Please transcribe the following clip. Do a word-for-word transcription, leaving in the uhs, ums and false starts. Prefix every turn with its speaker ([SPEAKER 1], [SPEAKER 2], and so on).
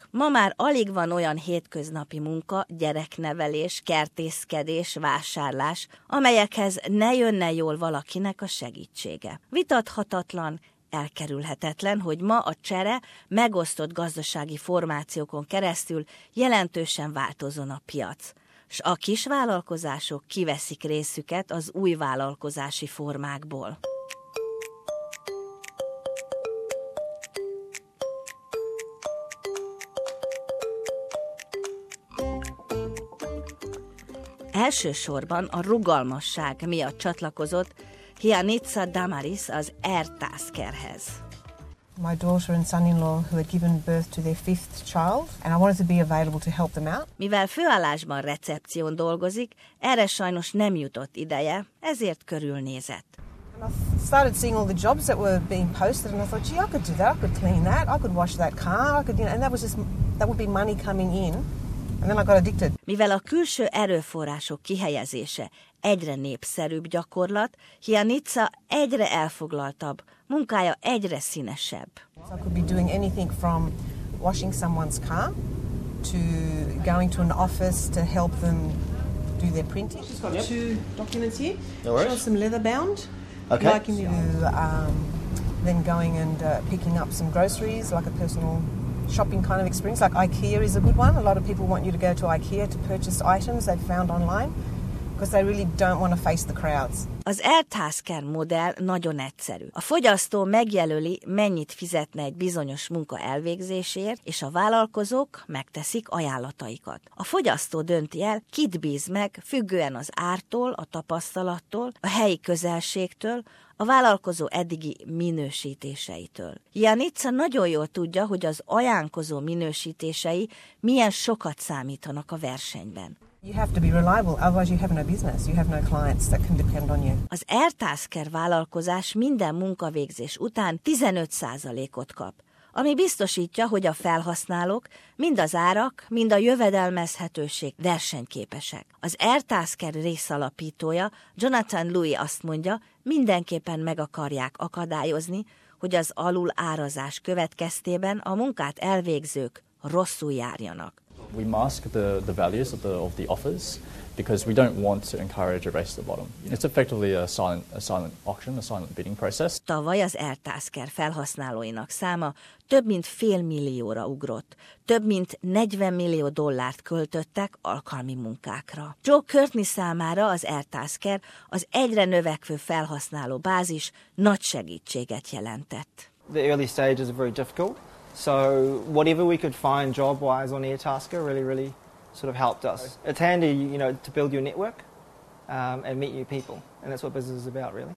[SPEAKER 1] Ma már alig van olyan hétköznapi munka, gyereknevelés, kertészkedés, vásárlás, amelyekhez ne jönne jól valakinek a segítsége. Vitathatatlan, elkerülhetetlen, hogy ma a csere megosztott gazdasági formációkon keresztül jelentősen változon a piac, s a kisvállalkozások kiveszik részüket az új vállalkozási formákból. Elsősorban a rugalmasság miatt csatlakozott Hianica Damaris az Airtaskerhez.
[SPEAKER 2] My daughter and son-in-law who had given birth to their fifth child, and I wanted to be available to help them out.
[SPEAKER 1] Mivel főállásban recepción dolgozik, erre sajnos nem jutott ideje, ezért körülnézett.
[SPEAKER 2] And I started seeing all the jobs that were being posted, and I thought, gee, I could do that, I could clean that, I could wash that car, I could, you know, and that was just that would be money coming in. And then I got addicted.
[SPEAKER 1] Mivel a külső erőforrások kihelyezése egyre népszerűbb gyakorlat, Hianica egyre elfoglaltabb, munkája egyre színesebb.
[SPEAKER 2] So I could be doing anything from washing someone's car to going to an office to help them do their printing. She's got yep. two documents here.
[SPEAKER 3] No worries.
[SPEAKER 2] Show some leather bound.
[SPEAKER 3] Okay.
[SPEAKER 2] Like in the, um, then going and uh, picking up some groceries, like a personal shopping kind of experience. Like IKEA is a good one. A lot of people want you to go to IKEA to purchase items they've found online because they really don't want to face the crowds.
[SPEAKER 1] Az Airtasker modell nagyon egyszerű. A fogyasztó megjelöli, mennyit fizetne egy bizonyos munka elvégzésért, és a vállalkozók megteszik ajánlataikat. A fogyasztó dönti el, kit bíz meg, függően az ártól, a tapasztalattól, a helyi közelségtől, a vállalkozó eddigi minősítéseitől. Hianica nagyon jól tudja, hogy az ajánlkozó minősítései milyen sokat számítanak a versenyben.
[SPEAKER 2] You have to be reliable, otherwise you have no business, you have no clients that can depend on you.
[SPEAKER 1] Az Airtasker vállalkozás minden munkavégzés után tizenöt százalékot kap, ami biztosítja, hogy a felhasználók mind az árak, mind a jövedelmezhetőség versenyképesek. Az Airtasker részalapítója, Jonathan Louis azt mondja, mindenképpen meg akarják akadályozni, hogy az alul árazás következtében a munkát elvégzők rosszul járjanak.
[SPEAKER 4] We mask the, the values of the, of the offers because we don't want to encourage a race to the bottom. It's effectively a silent, a silent auction, a silent bidding process.
[SPEAKER 1] Tavaly az Airtasker felhasználóinak száma több mint fél millióra ugrott. Több mint negyven millió dollárt költöttek alkalmi munkákra. Joe Courtney számára az Airtasker az egyre növekvő felhasználó bázis nagy segítséget jelentett.
[SPEAKER 5] The early stages are very difficult. So whatever we could find job-wise on Airtasker really, really sort of helped us. It's handy, you know, to build your network um, and meet new people, and that's what business is about, really.